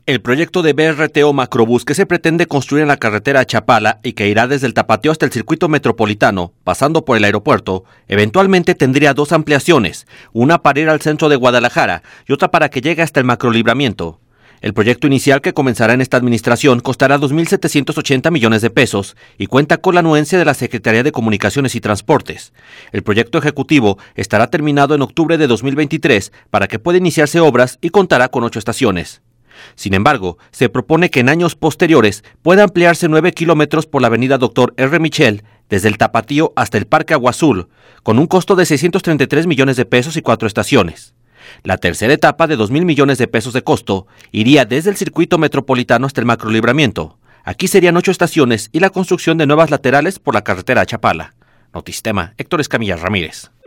El proyecto de BRT o macrobús que se pretende construir en la carretera a Chapala y que irá desde el Tapatío hasta el circuito metropolitano, pasando por el aeropuerto, eventualmente tendría dos ampliaciones, una para ir al centro de Guadalajara y otra para que llegue hasta el macrolibramiento. El proyecto inicial, que comenzará en esta administración, costará 2.780 millones de pesos y cuenta con la anuencia de la Secretaría de Comunicaciones y Transportes. El proyecto ejecutivo estará terminado en octubre de 2023 para que pueda iniciarse obras y contará con 8 estaciones. Sin embargo, se propone que en años posteriores pueda ampliarse 9 kilómetros por la avenida Dr. R. Michel, desde el Tapatío hasta el Parque Agua Azul, con un costo de 633 millones de pesos y 4 estaciones. La tercera etapa, de 2.000 millones de pesos de costo, iría desde el circuito metropolitano hasta el macrolibramiento. Aquí serían 8 estaciones y la construcción de nuevas laterales por la carretera a Chapala. Notistema, Héctor Escamilla Ramírez.